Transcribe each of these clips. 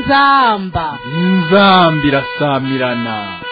inzamba irasamirana.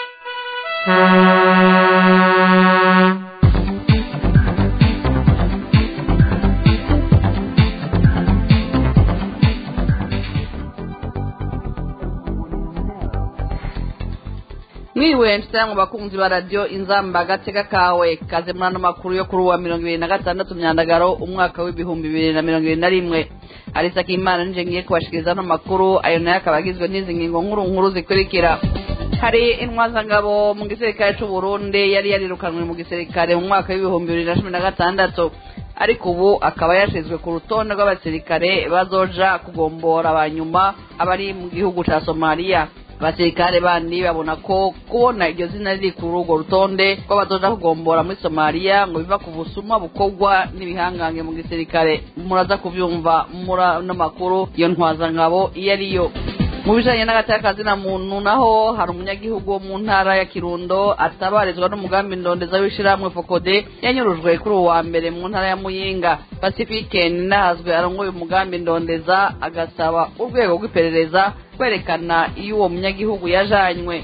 Mwiriwe nshyira mu bakunzi ba radio inzamba agateka kawe kaze muri ano makuru yo kuri uwa 2026 Myandagaro umwaka w'ibihumbi 2021. Arisa Kimana nje ngiye kubashikiriza ano makuru ayo nayo akabagizwe n'izi ngingo nkuru zikurikira. Hari intwazangabo mu gisirikare cy'u Burundi yari yarirukanwe mu gisirikare mu mwaka w'ibihumbi 2016 ariko ubu akaba yashizwe ku rutonde rw'abasirikare bazoja kugombora abanyuma abari mu gihugu ca Somalia. Abasirikare bandi babona ko kubona iryo zina riri kuri urwo rutonde ko bazoja kugombora muri Somalia ngo biva ku busuma bukorwa n'ibihangange mu gisirikare. Muraza kuvyumva no makuru iyo ntwazangabo iyo ariyo. Mu bijanye n'agatakazi na muntu naho hari umunyagihugu wo mu ntara ya Kirundo atabarizwa n'umugambi ndondeza w'ishiramwe Fokode yanyurujwe kuri uwa mbere mu ntara ya Muyinga. Pacifique Ninahazwe arongoye umugambi ndondeza agasaba urwego rw'iperereza kwerekana iyo uwo munyagihugu yajanywe.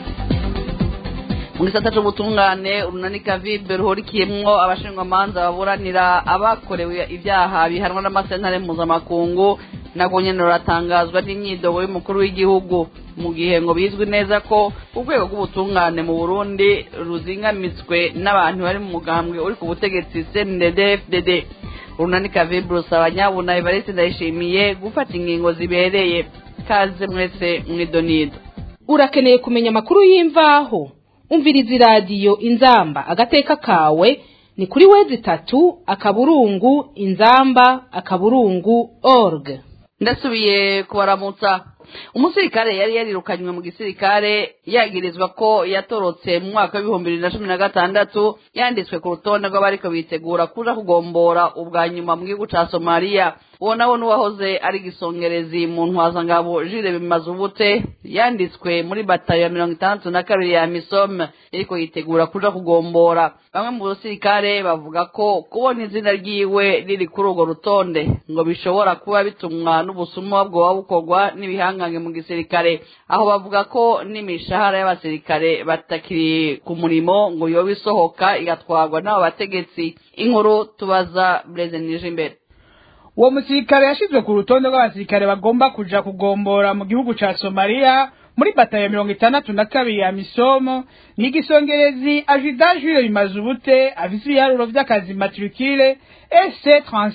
Mu gisata c'ubutungane urunanika vibe ruhorikiyemwo abashinjwa manza baburanira abakorewe ibyaha bihanwa n'amasentare mpuzamakungu nabwo nyene ruratangazwa n'imyidogo y'umukuru w'igihugu mu gihe ngo bizwi neza ko urwego rw'ubutungane mu Burundi ruzingamitswe n'abantu bari mu mugambwe uri ku butegetsi CNDD-FDD. Urunanika vibe rusaba nyabuna Evariste Ndayishimiye gufata ingingo zibereye. Kaze mwese mwidonido. Urakeneye kumenya amakuru y'imvaho? Umviriza radio Inzamba agateka kawe ni kuri wezi3 /inzamba/org. Ndasubiye kubaramutsa. Umusirikare yari yarirukanywe mu gisirikare yagirizwa ko yatorotse mu mwaka w'ibihumbi 2016 yanditswe ku rutonde rw'abariko bitegura kuja kugombora ubwa nyuma mu gihugu ca Somalia. Uwo nawo nuwahoze ari gisongerezi mu ntwazangabo Jules Bimazubute yanditswe muri batayo ya 62 ya Misom iriko yitegura kuja kugombora. Bamwe mu basirikare bavuga ko kubona izina ryiwe riri kuri urwo rutonde ngo bishobora kuba bitumwa n'ubusuma bwo bukorwa n'ibihangange mu gisirikare, aho bavuga ko n'imishahara y'abasirikare batakiri ku murimo ngo yoba isohoka igatwarwa n'abo bategetsi. Inkuru tubaza Blaise Nijimbere. Uwo musirikare yashizwe ku rutonde rw'abasirikare bagomba kuja kugombora mu gihugu ca Somalia muri batayo 62 ya Misomo ni gisongerezi Ajida Jules Bimazubute afise ibiharuro vy'akazi matricule SC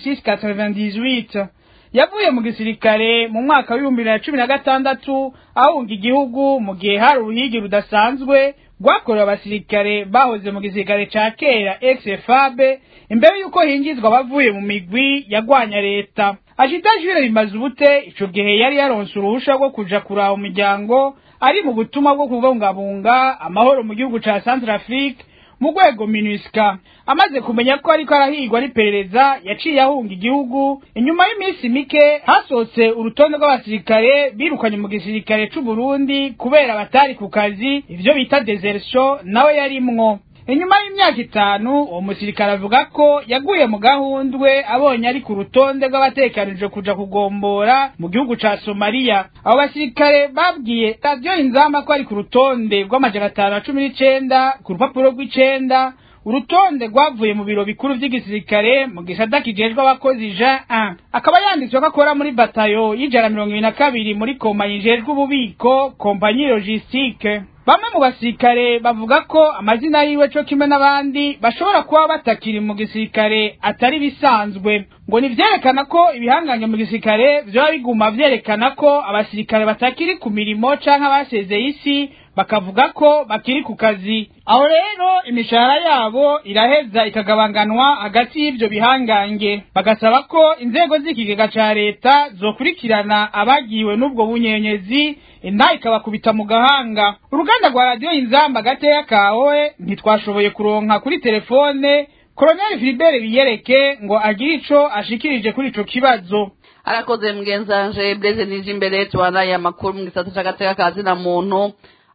3698. Yavuye mu gisirikare mu mwaka wa 2016 ahunga igihugu mu gihe hari uruhigi rudasanzwe rwakorewe abasirikare bahoze mu gisirikare ca kera ex-FAB imbere yuko hingizwa bavuye mu migwi yagwanya leta. Ajida Jules Bimazubute ico gihe yari yaronse uruhusha rwo kuja kuraba umuryango ari mu butumwa bwo kubungabunga amahoro mu gihugu ca Centrafrique mu rwego MINUSCA. Amaze kumenya ko ariko arahigwa n'iperereza yaciye ahunga igihugu. Inyuma y'iminsi mike hasohotse urutonde rw'abasirikare birukanye mu gisirikare c'u Burundi kubera batari ku kazi, ivyo bita desertion, nawe yarimwo. Inyuma y'imyaka 5 uwo musirikare avuga ko yaguye mu gahundwe abonye ari ku rutonde rw'abatekanije kuja kugombora mu gihugu ca Somalia. Abo basirikare babwiye radio Inzamba ko ari ku rutonde rw'519 ku rupapuro rw'9. Urutonde rwavuye mu biro bikuru vy'igisirikare mu gisata kijejwe abakozi Jean 1. Akaba yanditswe ko akora muri batayo y'122 muri kompanyi ijejwe ububiko kompanyi logistique. Bamwe mu basirikare bavuga ko amazina yiwe cyo kimwe n'abandi bashobora kuba batakiri mu gisirikare atari bisanzwe, ngo nivyerekana ko ibihanganye mu gisirikare vyo biguma vyerekana ko abasirikare batakiri ku mirimo canke abasezeye isi bakavuga ko bakiri ku kazi. Aho rero imishahara yabo iraheza ikagabanganwa hagati y'ivyo bihangange. Bagasaba ko inzego z'ikigega ca leta zokurikirana abagiwe n'ubwo bunyenyezi inda ikabakubita mu gahanga. Uruganda rwa radio Inzamba gateya kawe ntitwashoboye kuronka kuri telefone Colonel Philibert Biyereke ngo agire ico ashikirije kuri ico kibazo. Arakoze mgenzanje Blaise Nijimbere tubana ya makuru mu gisata c'agateka kazi na muntu.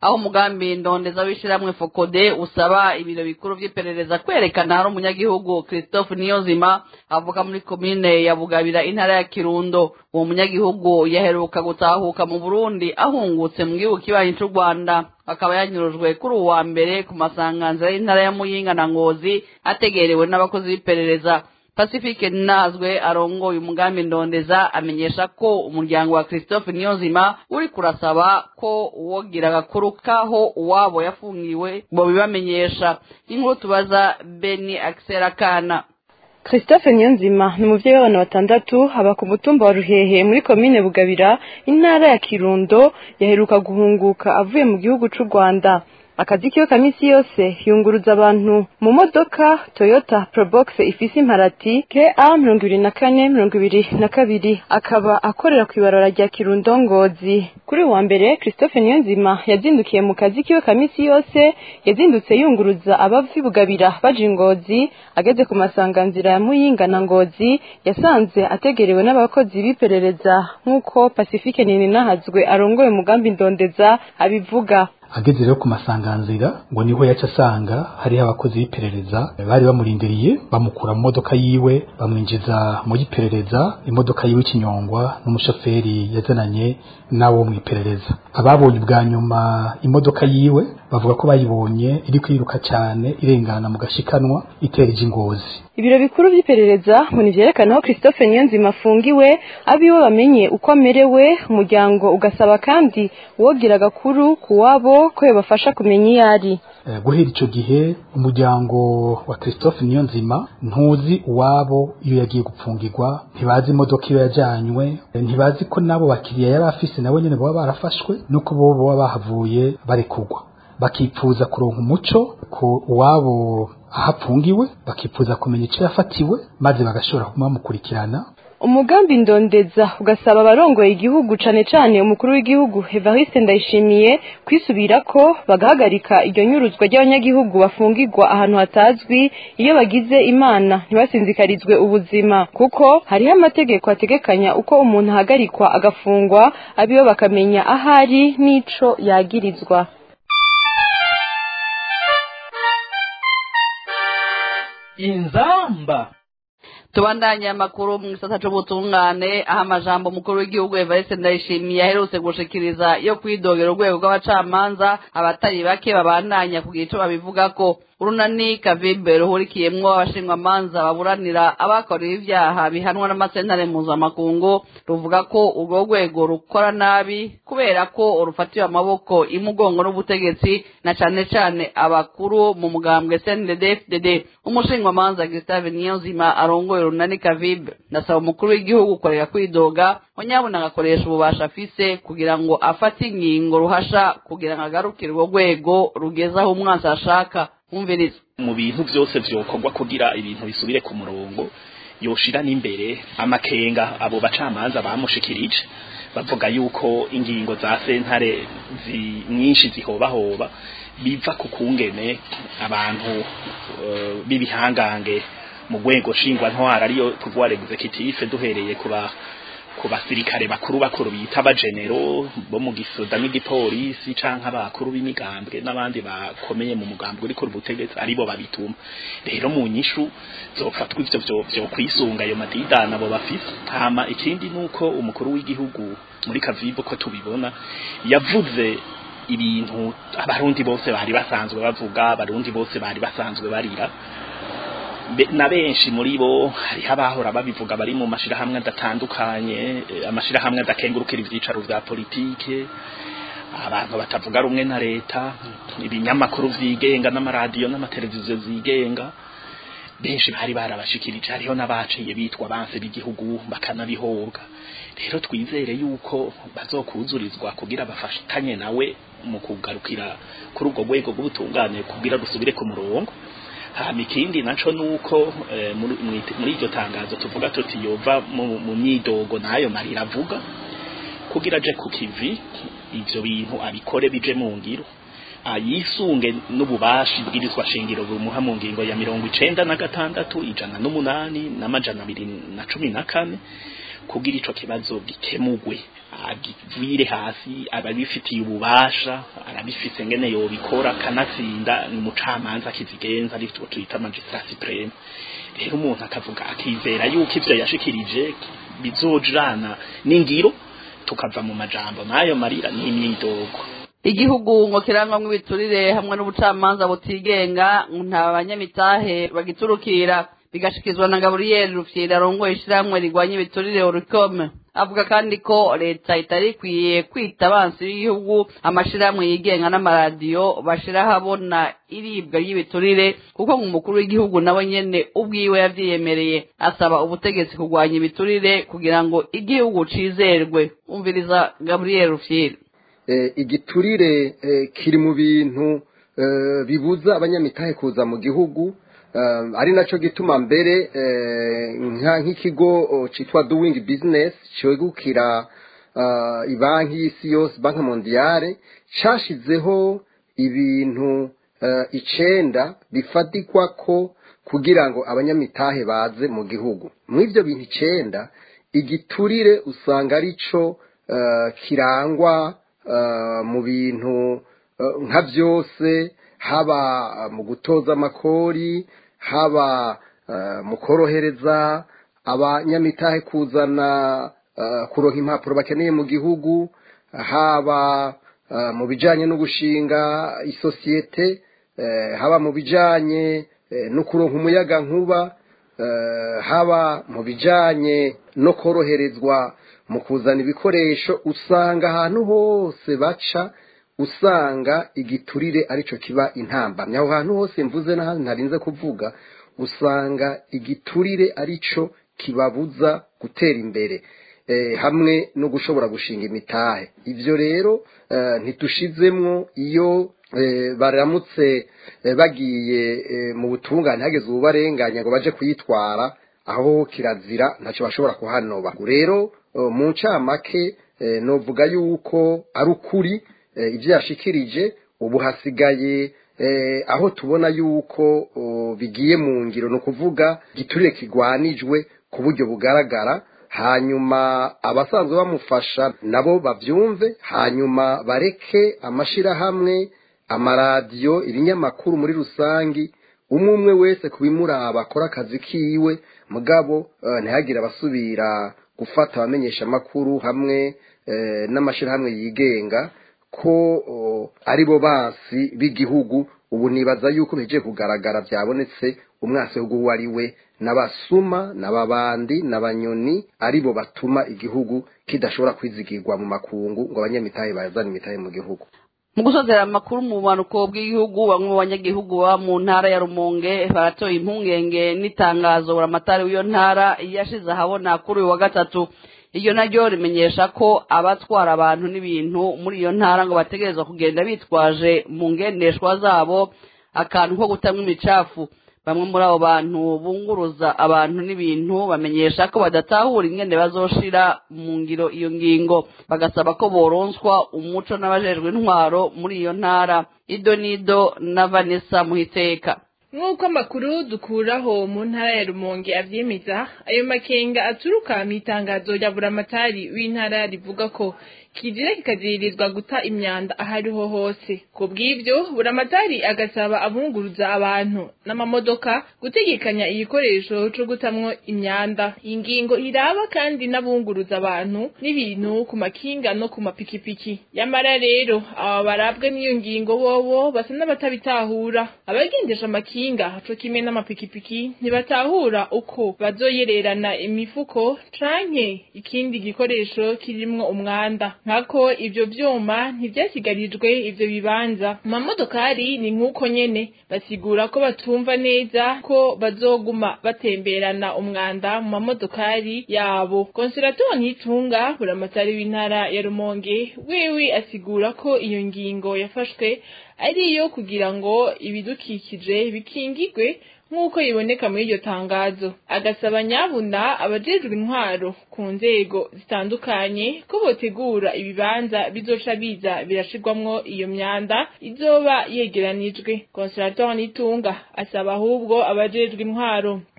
aho umugambi ndondeza w'ishiramwe Fokode usaba ibiro bikuru vy'iperereza kwerekana hari umunyagihugu Christophe Niyonzima avuka muri komine ya Bugabira intara ya Kirundo. Uwo munyagihugu yaheruka gutahuka mu Burundi ahungutse mu gihugu kibanyi c'u Rwanda, akaba yanyurujwe kuri uwa mbere ku masanganzira y'intara ya Muyinga na Ngozi ategerewe n'abakozi b'iperereza. Pacifique Nazwe arongoye umugambi ndondeza amenyesha ko umuryango wa Christophe Niyonzima uri kurasaba ko uwogira gakuru kaho uwabo yafungiwe bo bibamenyesha. Inkuru tubaza Beni Axel Kana. Christophe Niyonzima ni umuvyeyi w'abana 6 haba ku mutumba wa Ruhehe muri komine Bugabira intara ya Kirundo, yaheruka guhunguka avuye mu gihugu c'u Rwanda. Akazi kiyo kamisi yose yunguruza abantu mu modoka Toyota Probox ifise imparati KA2422, akaba akorera kwibarara rya Kirundo Ngozi. Kuri wa mbere Christophe Niyonzima yazindukiye mu kazi kiyo kamisi yose, yazindutse yunguruza abavi Bugabira baje Ngozi. Ageze ku masanganzira ya Muyinga na Ngozi yasanze ategerewe n'abakozi b'iperereza nk'uko Pacifique Ninahazwe arongoye umugambi ndondeza abivuga. Ageze rero ku masanganzira ngo niho yaca asanga hari abakozi b'iperereza bari bamurindiriye, bamukura mu modoka yiwe bamwinjiza mu iperereza. Imodoka yiwe ikinyongwa n'umushoferi yazananye nawo mu iperereza. Ababonye bwa nyuma imodoka yiwe bavuga ko bayibonye iri kwiruka cyane irengana mu gashikanwa itereje Ngozi. Ibiro bikuru by'iperereza ngo nivyerekana ko Christophe Niyonzima afungiwe, abiwe bamenye uko amerewe. Umuryango ugasaba kandi wogira gakuru kuwabo ko yabafasha kumenya iyari. Guhera ico gihe umuryango wa Christophe Niyonzima ntuzi uwabo iyo yagiye gupfungirwa, ntibazi imodoka iyo yajanywe, ntibazi ko nabo bakiriya yari afise nabo nyene baba barafashwe nuko bo baba bahavuye barekugwa. Bakipfuza kuronka umuco ko uwabo ahapfungiwe, bakipfuza kumenya ico yafatiwe maze bagashobora kumukurikirana. Umugambi ndondeza ugasaba abarongoye igihugu cane cane umukuru w'igihugu Evariste Ndayishimiye kwisubirako bagahagarika iryo nyuruzwa ry'abanyagihugu bafungirwa ahantu hatazwi. Iyo bagize imana ntibasinzikarizwe ubuzima, kuko hariho amategeko ategekanya uko umuntu ahagarikwa agafungwa, abibo bakamenya ahari n'ico yagirizwa. Inzamba. Tubandanya amakuru mu gisata c'ubutungane, aho amajambo mukuru w'igihugu Evariste Ndayishimiye aherutse gushikiriza yo kwidogera urwego rw'abacamanza abatari bake babandanya kugira ico babivugako. Urunani Kavibe ruhurikiyemwo abashingwamanza baburanira abakorewe ivyaha bihanwa n'amasentare mpuzamakungu ruvuga ko urwo rwego rukora nabi kubera ko rufatiwe amaboko imugongo n'ubutegetsi na cane cane abakuru mu mugambwe CNDD-FDD. Umushingwamanza Gustave Niyonzima arongoye urunani Kavibe ndasaba umukuru w'igihugu korera kwidoga onyabona agakoresha ububasha afise kugira ngo afate ingingo ruhasha kugira ngo agarukire urwo rwego rugezaho umwansi ashaka. Umviriza. Mu bintu byose vyokorwa kugira ibintu bisubire ku murongo, yoshira n'imbere amakenga abo bacamanza bamushikirije bavuga yuko ingingo za sentare nyinshi zihobahoba biva ku kungene abantu bibihangange mu rwego shingwa ntwara ariyo pouvoir exécutif duhereye ku basirikare bakuru bita abagenero bo mu gisoda n'igipolisi canke abakuru b'imigambwe n'abandi bakomeye mu mugambwe uri ku butegetsi aribo babituma. Rero mu nyishu zofatwa ivyo vyo kwisunga ayo madidana bo bafise. Hama ikindi nuko umukuru w'igihugu muri Kavibo ko tubibona yavuze ibintu abarundi bose bari basanzwe bavuga, abarundi bose bari basanzwe barira. Na benshi muri bo hari abahora babivuga bari mu mashirahamwe adatandukanye, amashirahamwe adakengurukira ivyicaro vya politike, abantu batavuga rumwe na leta, ibinyamakuru vyigenga n'amaradiyo n'amateleviziyo zigenga. Benshi bari barabashikirije, hariho n'abaciye bitwa banse b'igihugu bakanabihobwa. Rero twizere yuko bazokuzurizwa kugira bafashanye nawe mu kugarukira kuri ubwo rwego rw'ubutungane kugira rusubire ku murongo. Ikindi naco nuko muri iryo tangazo tuvuga tuti yova mu myidogo nayo marira avuga kugira aje ku kivi ivyo bintu abikore bije mu ngiro, ayisunge n'ububashi bwirizwa shingiro bumuha mu ngingo ya 96, 108 n'amajana 214 kugira ico kibazo gikemugwe agivire hasi ababifitiye ububasha arabifise ngene yobikora kanatsinda ni mucamanza kizigenza ari cyo twita magistrat supreme rero umuntu akavuga akizera yuko ivyo yashikirije bizojana n'ingiro tukava mu majambo nayo marira n'imyidogo. Igihugu ngo kirangwamwe ibiturire hamwe n'ubucamanza butigenga nta banyamitahe bagiturukira bigashikizwa na Gabriel Rufyira arongoye ishiramwe rigwanye ibiturire Oricom. Avuga kandi ko leta itari kwiye kwita abansi b'igihugu amashiramwe yigenga n'amaradiyo bashira habona iribwa ry'ibiturire kuko nk'umukuru w'igihugu nawe nyene ubwiwe yavyiyemereye asaba ubutegetsi kugwanya ibiturire kugira ngo igihugu cizerwe. Umviriza Gabriel Rufyira. Igiturire kiri mu bintu bibuza abanyamitahe kuza mu gihugu ari naco gituma mbere nk'ikigo citwa Doing Business cegukira ibanki y'isi yose Banki Mondiale cashizeho ibintu 9 bifatikwa ko kugira ngo abanyamitahe baze mu gihugu. Mw'ivyo bintu 9 igiturire usanga arico kirangwa mu bintu nka byose haba mu gutoza amakori haba mu korohereza abanyamitahe kuzana kuronka impapuro bakeneye mu gihugu haba mu bijanye no gushinga isosiyete haba mu bijanye no kuronka umuyaga nkuba haba mu bijanye no koroherezwa mu kuzana ibikoresho usanga ahantu hose baca usanga igiturire arico kiba intambamye. Aho hantu hose mvuze n'ahandi ntarinze kuvuga usanga igiturire arico kibabuza gutera imbere hamwe no gushobora gushinga imitahe. Ivyo rero ntitushizemwo iyo baramutse bagiye mu butungane hageze ububarenganya ngo baje kuyitwara aho kirazira ntaco bashobora kuhanoba. Rero mu ncamake novuga yuko ari ukuri ivyo yashikirije ubu hasigaye aho tubona yuko bigiye mu ngiro no kuvuga giturire kigwanijwe ku buryo bugaragara hanyuma abasanzwe bamufasha nabo bavyumve hanyuma bareke amashirahamwe amaradiyo ibinyamakuru muri rusangi umwe wese kubimuraba akora akazi kiwe mugabo ntihagira abasubira gufata abamenyesha makuru hamwe n'amashirahamwe yigenga ko aribo basi b'igihugu. Ubu nibaza yuko beje kugaragara byabonetse umwase w'uwo ari we n'abasuma n'ababandi n'abanyoni aribo batuma igihugu kidashobora kwizigirwa mu makungu ngo abanyamitahe bazane imitahe mu gihugu. Mu gusozera amakuru mu bumanuko bw'igihugu bamwe mu banyagihugu ba mu ntara ya Rumonge baratoye impungenge n'itangazo buramatari w'iyo ntara yashize ahabona kuri uyu wa gatatu. Iyo naryo rimenyesha ko abatwara abantu n'ibintu muri iyo ntara ngo bategerezwa kugenda bitwaje mu ngendeshwa zabo akantu ko gutamwa imicafu. Bamwe muri abo bantu bunguruza abantu n'ibintu bamenyesha ko badatahura ingene bazoshira mu ngiro iyo ngingo, bagasaba ko boronswa umuco n'abajejwe intwaro muri iyo ntara. Idonido na Vanessa Muhiteka. Nk'uko amakuru dukuraho mu ntara ya Rumonge avyemeza, ayo makenga aturuka mu itangazo rya buramatari w'intara rivuga ko kizira kikaziririzwa guta imyanda ahariho hose. Ku bw'ivyo buramatari agasaba abunguruza abantu n'amamodoka gutegekanya igikoresho co gutamwo imyanda. Ingingo iraba kandi n'abunguruza abantu n'ibintu ku makinga no ku mapikipiki. Yamara rero aba barabwe n'iyo ngingo bobo basa n'abatabitahura. Abagendesha amakinga co kimwe n'amapikipiki ntibatahura uko bazoyererana imifuko canke ikindi gikoresho kirimwo umwanda. Nkako ivyo vyuma ntivyasigarijwe ivyo bibanza. Mamodokari ni nkuko nyene basigura ko batumva neza ko bazoguma batemberana umwanda mu mamodokari yabo. Consolateur Ntitunga buramatari w'intara ya Rumonge wewe asigura ko iyo ngingo yafashwe ariyo kugira ngo ibidukikije bikingirwe nk'uko yiboneka muri iryo tangazo. Agasaba nyabuna abajejwe intwaro ku nzego zitandukanye ko botegura ibibanza bizoca biza birashirwamwo iyo myanda izoba yegeranijwe. Consolateur Nitunga asaba ahubwo abajejwe intwaro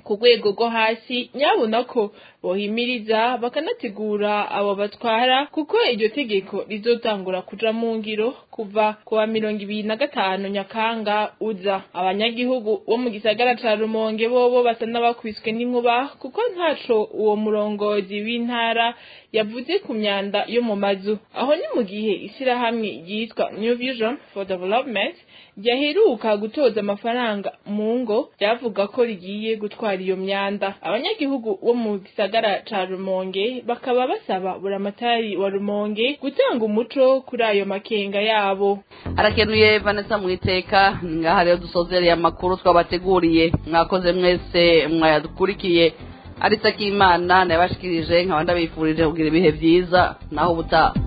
ku rwego rwo hasi nyabona ko bohimiriza bakanategura abo batwara kuko iryo tegeko rizotangura kuja mu ngiro kuva ku wa 2025 Nyakanga uza. Abanyagihugu bo mu gisagara ca Rumonge bobo basa n'abakubiswe n'inkuba kuko ntaco uwo murongozi w'intara yavuze ku myanda yo mu mazu. Aho ni mu gihe ishyirahamwe ryitwa New Vision for Development ryaheruka gutoza amafaranga mu ngo ryavuga ko rigiye gutwara iyo myanda. Abanyagihugu bo mu gisagara ca Rumonge bakaba basaba buramatari wa Rumonge gutanga umuco kuri ayo makenga yabo. Arakenuye Vanessa Mwiteka. Ngaha rero dusozereye amakuru twabateguriye. Mwakoze mwese mwayadukurikiye. Arisa Kimana nabashikirije nkabanda bifurije kugira ibihe byiza naho buta